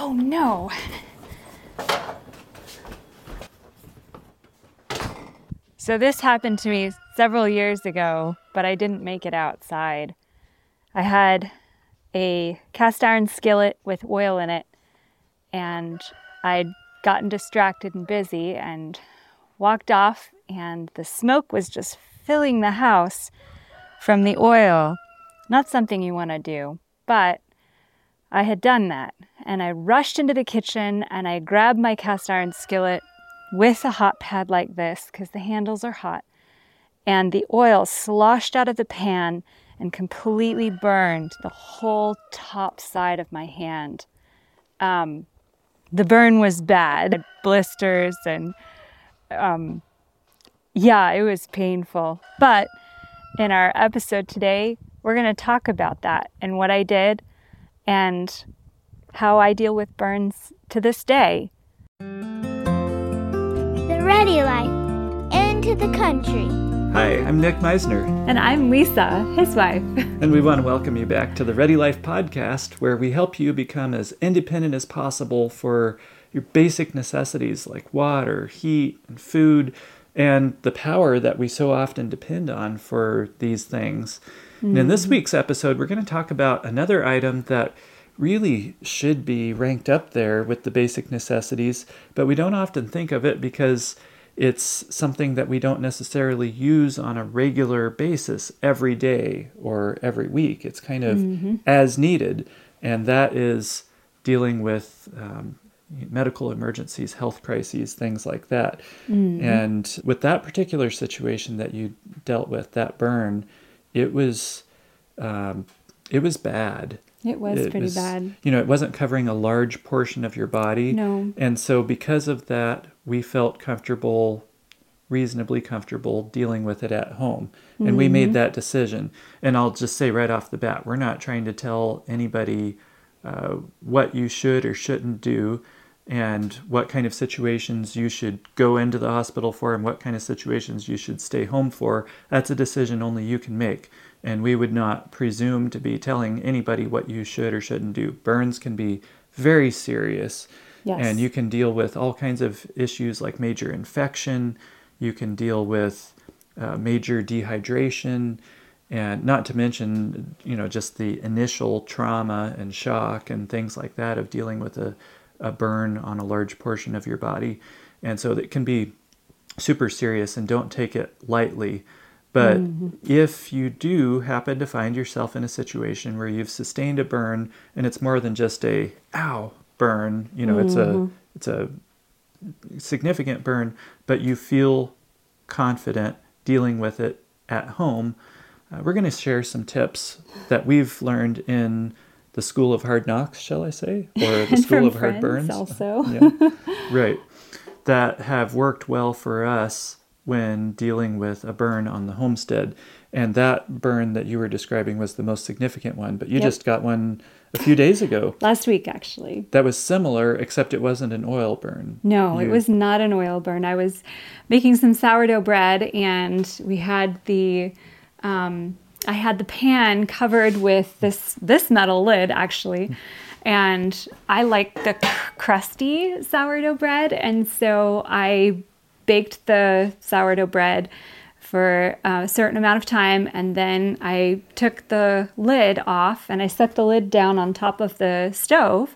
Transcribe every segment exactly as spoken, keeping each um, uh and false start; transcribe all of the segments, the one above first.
Oh no. So this happened to me several years ago, but I didn't make it outside. I had a cast iron skillet with oil in it, and I'd gotten distracted and busy and walked off, and the smoke was just filling the house from the oil. Not something you want to do, but I had done that, and I rushed into the kitchen and I grabbed my cast iron skillet with a hot pad like this, because the handles are hot, and the oil sloshed out of the pan and completely burned the whole top side of my hand. Um, the burn was bad, blisters, and um, yeah, it was painful. But in our episode today, we're going to talk about that and what I did and how I deal with burns to this day. The Ready Life, into the country. Hi, I'm Nick Meisner. And I'm Lisa, his wife. And we want to welcome you back to the Ready Life podcast, where we help you become as independent as possible for your basic necessities like water, heat, and food, and the power that we so often depend on for these things. Mm-hmm. And in this week's episode, we're going to talk about another item that really should be ranked up there with the basic necessities, but we don't often think of it because it's something that we don't necessarily use on a regular basis every day or every week. It's kind of mm-hmm. as needed, and that is dealing with um, medical emergencies, health crises, things like that. Mm-hmm. And with that particular situation that you dealt with, that burn, it was um, it was bad. It was it pretty was, bad. You know, it wasn't covering a large portion of your body. No. And so because of that, we felt comfortable, reasonably comfortable dealing with it at home. And mm-hmm. we made that decision. And I'll just say right off the bat, we're not trying to tell anybody uh, what you should or shouldn't do and what kind of situations you should go into the hospital for and what kind of situations you should stay home for. That's a decision only you can make. And we would not presume to be telling anybody what you should or shouldn't do. Burns can be very serious. Yes. And you can deal with all kinds of issues like major infection. You can deal with uh, major dehydration. And not to mention, you know, just the initial trauma and shock and things like that of dealing with a, a burn on a large portion of your body. And so it can be super serious, and don't take it lightly. But mm-hmm. if you do happen to find yourself in a situation where you've sustained a burn and it's more than just a ow burn, you know, mm-hmm. it's a it's a significant burn, but you feel confident dealing with it at home, uh, we're going to share some tips that we've learned in the School of Hard Knocks, shall I say, or the School of Hard Burns. Also, yeah, right, that have worked well for us when dealing with a burn on the homestead. And that burn that you were describing was the most significant one, but you yep. just got one a few days ago. Last week, actually. That was similar, except it wasn't an oil burn. No, you... it was not an oil burn. I was making some sourdough bread, and we had the, um, I had the pan covered with this, this metal lid, actually. And I like the crusty sourdough bread, and so I baked the sourdough bread for a certain amount of time, and then I took the lid off and I set the lid down on top of the stove,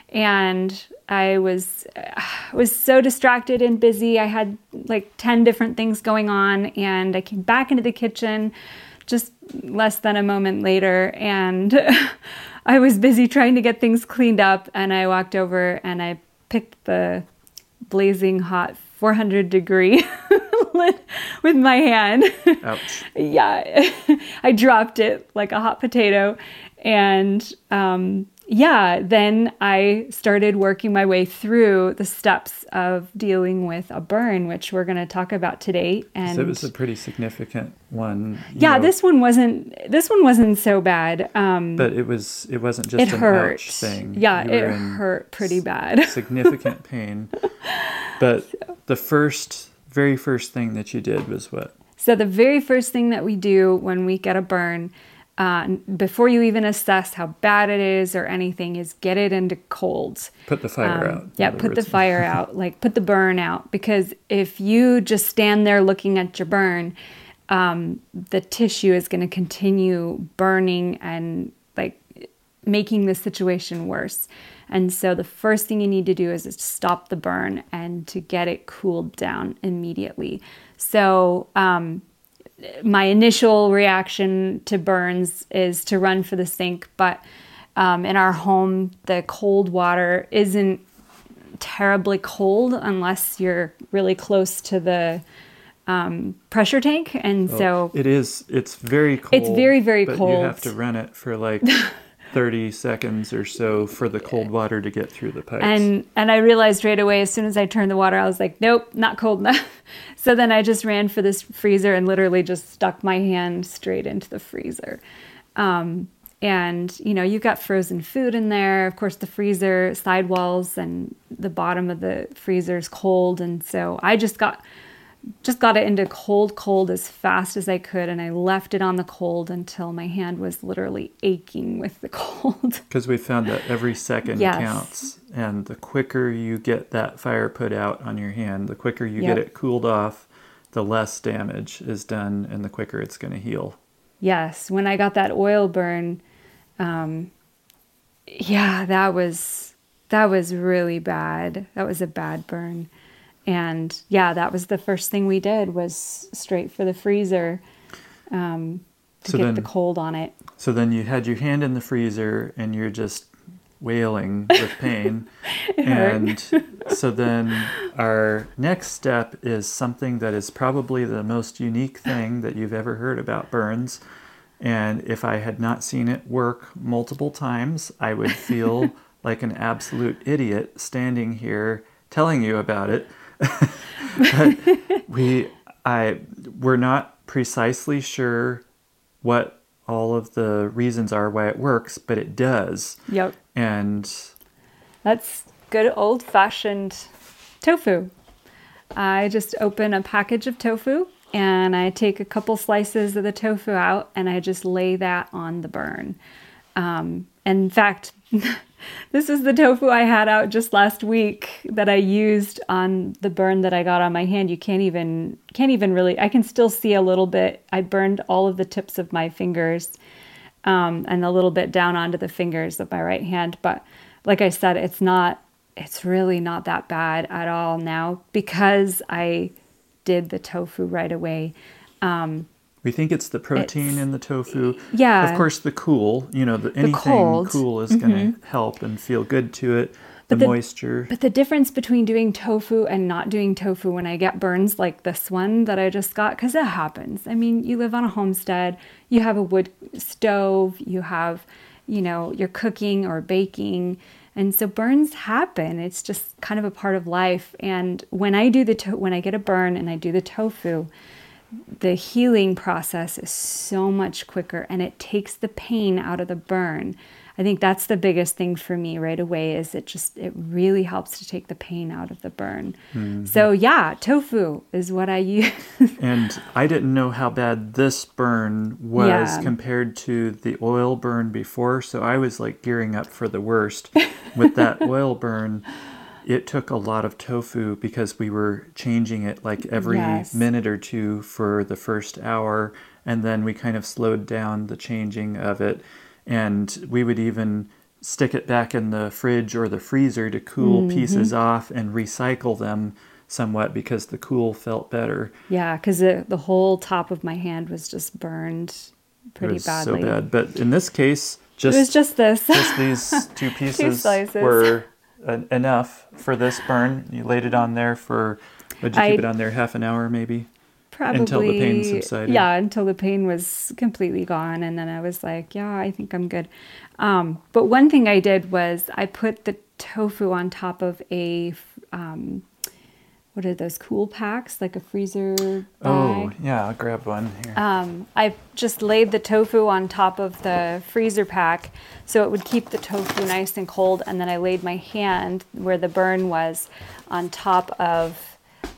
and I was uh, was so distracted and busy. I had like ten different things going on, and I came back into the kitchen just less than a moment later, and I was busy trying to get things cleaned up, and I walked over and I picked the blazing hot four hundred degree lid with my hand. Ouch. Yeah, I dropped it like a hot potato. And um, yeah, then I started working my way through the steps of dealing with a burn, which we're going to talk about today. And so it was a pretty significant one. Yeah, know. this one wasn't. This one wasn't so bad. Um, but it was. It wasn't just it an hurt. ouch thing. Yeah, You it were in hurt pretty bad. Significant pain. But so. the first, very first thing that you did was what? So the very first thing that we do when we get a burn uh, before you even assess how bad it is or anything, is get it into cold. Put the fire out. Yeah, put the fire out, like put the burn out. Because if you just stand there looking at your burn, um, the tissue is going to continue burning and like making the situation worse. And so the first thing you need to do is, is to stop the burn and to get it cooled down immediately. So um, my initial reaction to burns is to run for the sink, but um, in our home, the cold water isn't terribly cold unless you're really close to the um, pressure tank. And Well, so it is, it's very cold. It's very, very but cold. you have to run it for like thirty seconds or so for the cold water to get through the pipes. And and I realized right away, as soon as I turned the water, I was like, nope, not cold enough. So then I just ran for this freezer and literally just stuck my hand straight into the freezer. Um, and, you know, you've got frozen food in there. Of course, the freezer sidewalls and the bottom of the freezer is cold. And so I just got just got it into cold, cold as fast as I could. And I left it on the cold until my hand was literally aching with the cold. Because we found that every second Yes. counts. And the quicker you get that fire put out on your hand, the quicker you Yep. get it cooled off, the less damage is done and the quicker it's going to heal. Yes, when I got that oil burn, um, yeah, that was that was really bad. That was a bad burn. And yeah, that was the first thing we did, was straight for the freezer um, to So get then- the cold on it. So then you had your hand in the freezer and you're just wailing with pain. And so then our next step is something that is probably the most unique thing that you've ever heard about burns. And if I had not seen it work multiple times, I would feel like an absolute idiot standing here telling you about it. But we, I, we're not precisely sure what all of the reasons are why it works, but it does. Yep. And That's good old-fashioned tofu. I just open a package of tofu and I take a couple slices of the tofu out and I just lay that on the burn. Um, in fact, this is the tofu I had out just last week that I used on the burn that I got on my hand. You can't even, can't even really, I can still see a little bit. I burned all of the tips of my fingers um, and a little bit down onto the fingers of my right hand. But like I said, it's not, it's really not that bad at all now because I did the tofu right away. Um, we think it's the protein It's- in the tofu. yeah. Of course, the cool, you know, the, anything cold. cool is going to help and feel good to it. The, But the- moisture. But the difference between doing tofu and not doing tofu when I get burns like this one that I just got, because it happens. I mean, you live on a homestead, you have a wood stove, you have, you know, you're cooking or baking. And so burns happen. It's just kind of a part of life. And when I do the to- when I get a burn and I do the tofu, the healing process is so much quicker and it takes the pain out of the burn. I think that's the biggest thing for me right away is it just, it really helps to take the pain out of the burn. Mm-hmm. So yeah, tofu is what I use. And I didn't know how bad this burn was Yeah. compared to the oil burn before. So I was like gearing up for the worst. With that oil burn, it took a lot of tofu because we were changing it like every Yes. minute or two for the first hour. And then we kind of slowed down the changing of it. And we would even stick it back in the fridge or the freezer to cool Mm-hmm. pieces off and recycle them somewhat because the cool felt better. Yeah, because the, the whole top of my hand was just burned pretty It was badly. so bad. But in this case, It just was just this. just these two pieces slices. were uh, enough for this burn. You laid it on there for, would you I- keep it on there half an hour maybe? Probably Until the pain subsided. Yeah, until the pain was completely gone, and then I was like, "Yeah, I think I'm good." Um, but one thing I did was I put the tofu on top of a um, what are those cool packs, like a freezer bag. Oh, yeah, I'll grab one here. Um, I just laid the tofu on top of the freezer pack so it would keep the tofu nice and cold, and then I laid my hand where the burn was on top of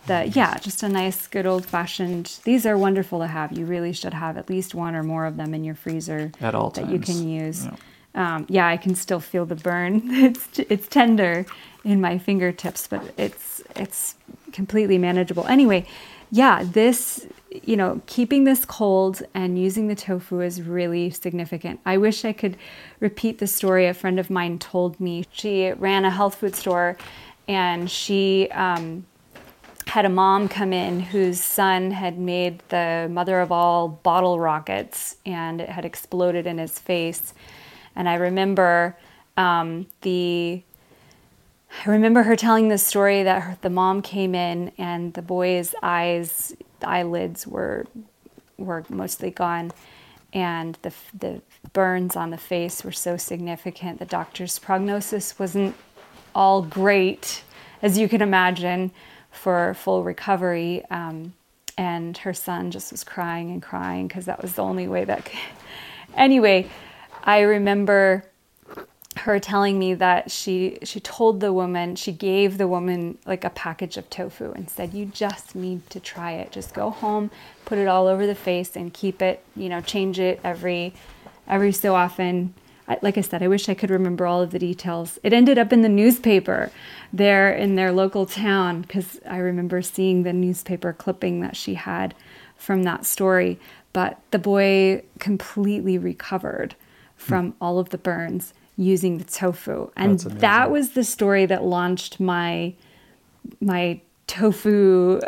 the, yeah, just a nice, good old-fashioned, these are wonderful to have. You really should have at least one or more of them in your freezer At all that times. you can use. Yeah. Um, yeah, I can still feel the burn. It's it's tender in my fingertips, but it's it's completely manageable. Anyway, yeah, this, you know, keeping this cold and using the tofu is really significant. I wish I could repeat the story a friend of mine told me. She ran a health food store, and she um, had a mom come in whose son had made the mother of all bottle rockets, and it had exploded in his face. And I remember um, the, I remember her telling the story that her, the mom came in and the boy's eyes, the eyelids were were mostly gone, and the the burns on the face were so significant. The doctor's prognosis wasn't all great, as you can imagine, for full recovery. Um, and her son just was crying and crying because that was the only way that could. Anyway, I remember her telling me that she she told the woman, she gave the woman like a package of tofu and said, you just need to try it. Just go home, put it all over the face and keep it, you know, change it every every so often. I, like I said, I wish I could remember all of the details. It ended up in the newspaper there in their local town, because I remember seeing the newspaper clipping that she had from that story. But the boy completely recovered from all of the burns using the tofu. And that was the story that launched my my tofu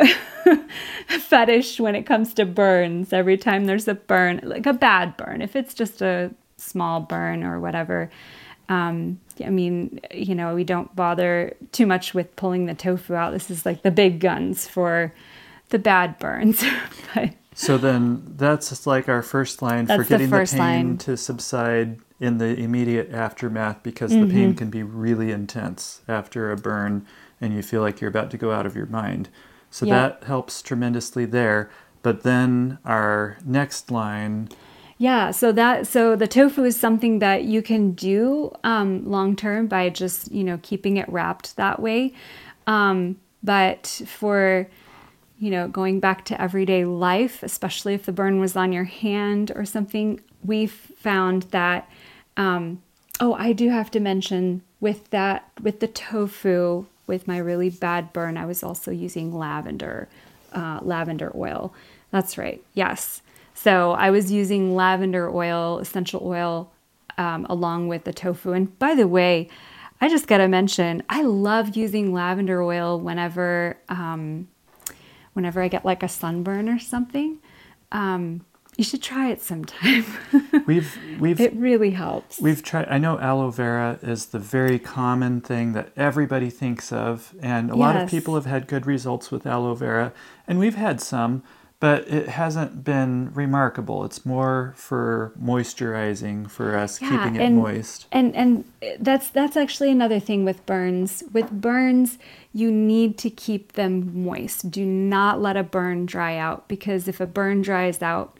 fetish when it comes to burns. Every time there's a burn, like a bad burn, if it's just a small burn or whatever, um, I mean, you know, we don't bother too much with pulling the tofu out. This is like the big guns for the bad burns. But so then that's just like our first line That's for getting the, the, first pain line. to subside in the immediate aftermath, because Mm-hmm. the pain can be really intense after a burn and you feel like you're about to go out of your mind. So Yeah. that helps tremendously there. But then our next line... Yeah, so that so the tofu is something that you can do um, long term by just, you know, keeping it wrapped that way. Um, but for, you know, going back to everyday life, especially if the burn was on your hand or something, we've found that, um, oh, I do have to mention with that, with the tofu, with my really bad burn, I was also using lavender, uh, lavender oil. That's right. Yes. So I was using lavender oil, essential oil, um, along with the tofu. And by the way, I just got to mention, I love using lavender oil whenever, um, whenever I get like a sunburn or something. Um, you should try it sometime. We've we've It really helps. We've tried. I know aloe vera is the very common thing that everybody thinks of, and a lot of Yes. people have had good results with aloe vera, and we've had some, but it hasn't been remarkable. It's more for moisturizing for us, Yeah, keeping it and, moist. And and that's that's actually another thing with burns. With burns, you need to keep them moist. Do not let a burn dry out, because if a burn dries out,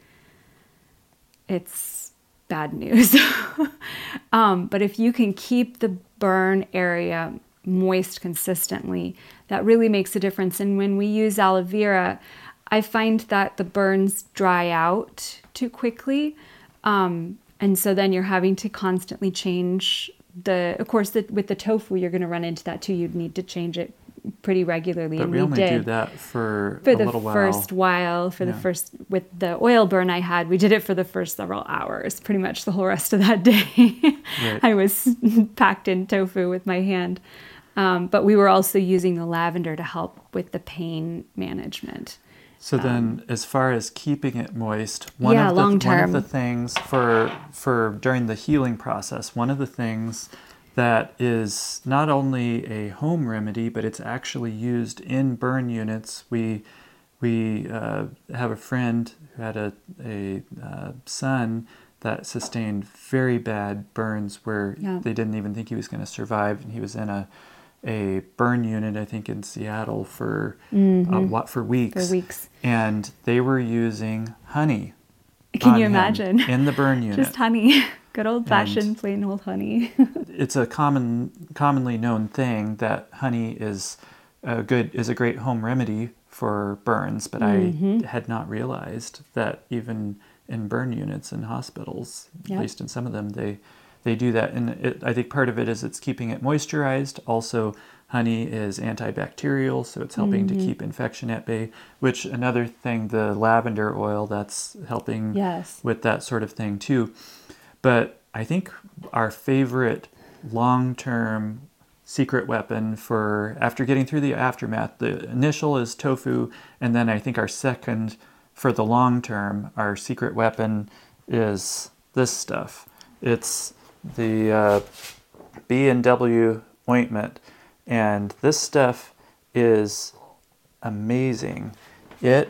it's bad news. um, but if you can keep the burn area moist consistently, that really makes a difference. And when we use aloe vera, I find that the burns dry out too quickly. Um, and so then you're having to constantly change the, of course, the, with the tofu, you're going to run into that too. You'd need to change it pretty regularly. But and we, we only did. do that for, For a the little while. first while, for Yeah. the first, with the oil burn I had, we did it for the first several hours. Pretty much the whole rest of that day, Right. I was packed in tofu with my hand. Um, but we were also using the lavender to help with the pain management. So then, as far as keeping it moist, one Yeah, of the long one term. of the things for for during the healing process, one of the things that is not only a home remedy, but it's actually used in burn units. We we uh, have a friend who had a a uh, son that sustained very bad burns where Yeah. they didn't even think he was going to survive, and he was in a a burn unit, I think, in Seattle for Mm-hmm. uh, what for weeks. For weeks. And they were using honey. Can on you him imagine? in the burn unit? Just honey. Good old fashioned plain old honey. It's a common, commonly known thing that honey is a good is a great home remedy for burns, but mm-hmm. I had not realized that even in burn units in hospitals, yep. at least in some of them, they they do that. And it, I think part of it is it's keeping it moisturized. Also, honey is antibacterial, so it's helping mm-hmm. to keep infection at bay, which another thing, the lavender oil, that's helping yes. with that sort of thing too. But I think our favorite long-term secret weapon for after getting through the aftermath, the initial is tofu, and then I think our second for the long term, our secret weapon is this stuff. It's the uh, B and W ointment, and this stuff is amazing. It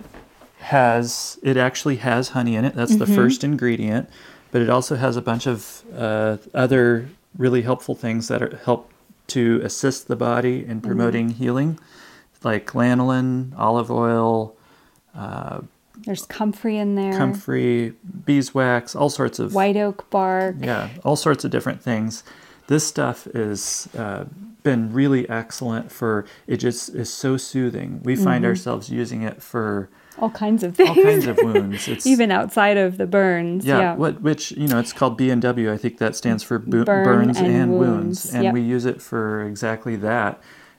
has it actually has honey in it. That's mm-hmm. the first ingredient, but it also has a bunch of uh, other really helpful things that are, help to assist the body in promoting mm-hmm. healing, like lanolin, olive oil. Uh, There's comfrey in there. Comfrey, beeswax, all sorts of... White oak bark. Yeah, all sorts of different things. This stuff has uh, been really excellent for... It just is so soothing. We find mm-hmm. ourselves using it for... All kinds of things. All kinds of wounds. It's, even outside of the burns. Yeah, yeah. What, which, you know, it's called B and W. I think that stands for bo- Burn burns and, and wounds. wounds. And yep. we use it for exactly that.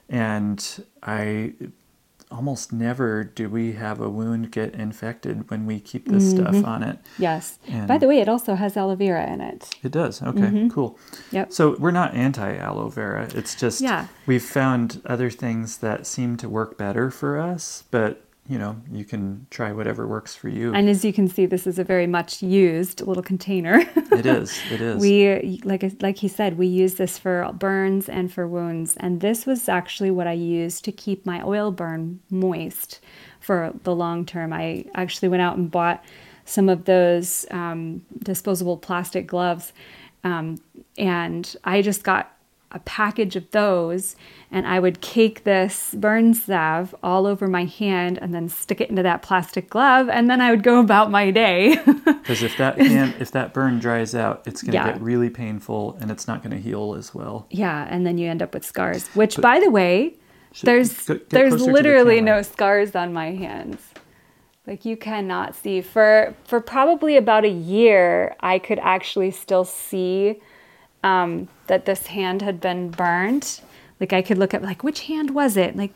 And I almost never do we have a wound get infected when we keep this mm-hmm. stuff on it. Yes. And by the way, it also has aloe vera in it. It does. Okay, mm-hmm. cool. Yep. So we're not anti-aloe vera. It's just yeah. we've found other things that seem to work better for us, but you know, you can try whatever works for you. And as you can see, this is a very much used little container. It is. It is. We, like like he said, we use this for burns and for wounds. And this was actually what I used to keep my oil burn moist for the long term. I actually went out and bought some of those um, disposable plastic gloves. Um, and I just got a package of those, and I would cake this burn salve all over my hand and then stick it into that plastic glove, and then I would go about my day. Because if that hand, if that burn dries out, it's going to yeah. get really painful, and it's not going to heal as well. Yeah, and then you end up with scars. Which, but, by the way, there's get there's literally no scars on my hands. Like, you cannot see. For for probably about a year, I could actually still see Um, that this hand had been burned. Like, I could look at, like, which hand was it? Like,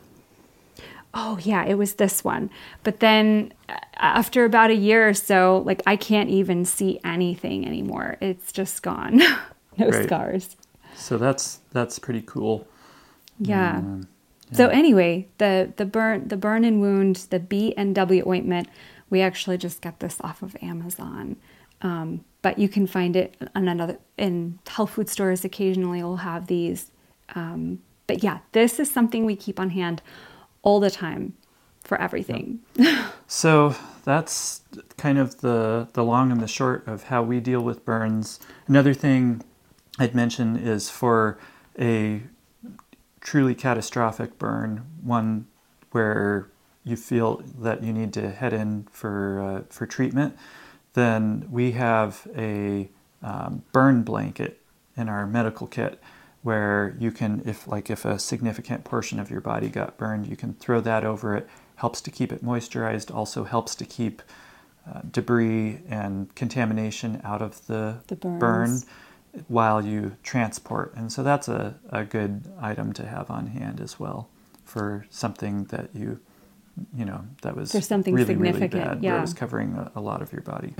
oh yeah, it was this one. But then after about a year or so, like, I can't even see anything anymore. It's just gone. No right. scars. So that's that's pretty cool. Yeah. Um, yeah. So anyway, the the burn the burn and wound, the B and W ointment, we actually just got this off of Amazon. Um, but you can find it in another in health food stores. Occasionally, we'll have these. Um, but yeah, this is something we keep on hand all the time for everything. Yep. So that's kind of the the long and the short of how we deal with burns. Another thing I'd mention is for a truly catastrophic burn, one where you feel that you need to head in for uh, for treatment, then we have a um, burn blanket in our medical kit where you can, if like if a significant portion of your body got burned, you can throw that over it. Helps to keep it moisturized, also helps to keep uh, debris and contamination out of the, the burn while you transport. And so that's a, a good item to have on hand as well for something that you, you know, that was for something really, significant, really bad, yeah. where it was covering a, a lot of your body.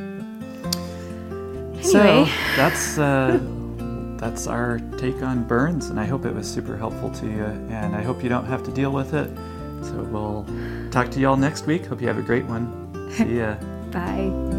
Anyway. So that's uh, that's our take on burns, and I hope it was super helpful to you, and I hope you don't have to deal with it. So we'll talk to y'all next week. Hope you have a great one. See ya. Bye.